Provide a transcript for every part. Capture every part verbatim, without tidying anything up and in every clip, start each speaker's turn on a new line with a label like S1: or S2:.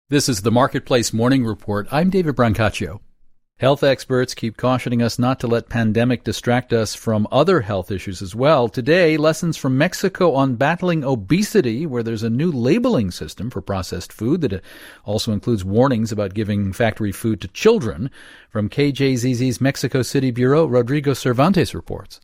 S1: This is the Marketplace Morning Report. I'm David Brancaccio. Health experts keep cautioning us not to let pandemic distract us from other health issues as well. Today, lessons from Mexico on battling obesity, where there's a new labeling system for processed food that also includes warnings about giving factory food to children. From K J Z Z's Mexico City Bureau, Rodrigo Cervantes reports.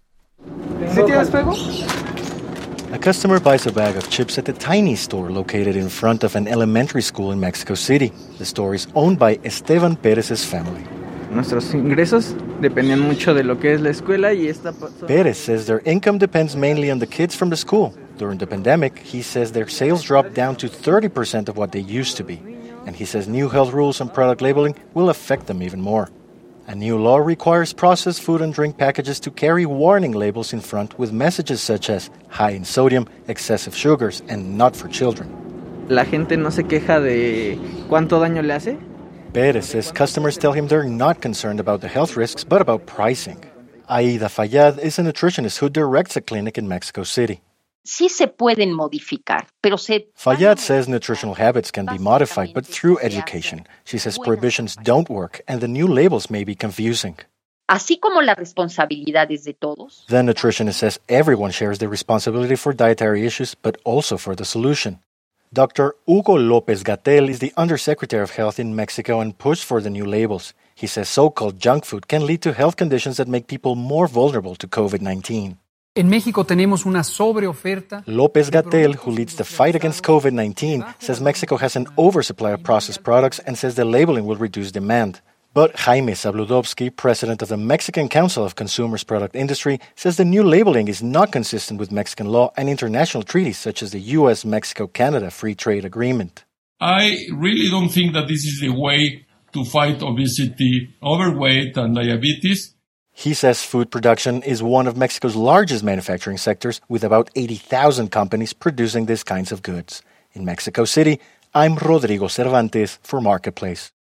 S2: A customer buys a bag of chips at a tiny store located in front of an elementary school in Mexico City. The store is owned by Esteban Perez's family.
S3: Nuestros ingresos dependen mucho de lo que es la escuela y esta
S2: Perez says their income depends mainly on the kids from the school. During the pandemic, he says their sales dropped down to thirty percent of what they used to be. And he says new health rules on product labeling will affect them even more. A new law requires processed food and drink packages to carry warning labels in front with messages such as high in sodium, excessive sugars, and not for children.
S3: La gente no se queja de cuánto daño le hace.
S2: Perez says customers tell him they're not concerned about the health risks, but about pricing. Aida Fayad is a nutritionist who directs a clinic in Mexico City.
S4: Sí se pueden modificar, pero se...
S2: Fayad says nutritional habits can be modified, but through education. She says prohibitions don't work, and the new labels may be confusing.
S4: Así como la responsabilidad es de todos.
S2: The nutritionist says everyone shares the responsibility for dietary issues, but also for the solution. Doctor Hugo López-Gatell is the Undersecretary of Health in Mexico and pushed for the new labels. He says so-called junk food can lead to health conditions that make people more vulnerable to covid nineteen.
S5: En México tenemos una sobreoferta.
S2: López-Gatell, who leads the fight against covid nineteen, says Mexico has an oversupply of processed products and says the labeling will reduce demand. But Jaime Zabludovsky, president of the Mexican Council of Consumers Product Industry, says the new labeling is not consistent with Mexican law and international treaties such as the U S Mexico Canada Free Trade Agreement.
S6: I really don't think that this is the way to fight obesity, overweight, and diabetes.
S2: He says food production is one of Mexico's largest manufacturing sectors, with about eighty thousand companies producing these kinds of goods. In Mexico City, I'm Rodrigo Cervantes for Marketplace.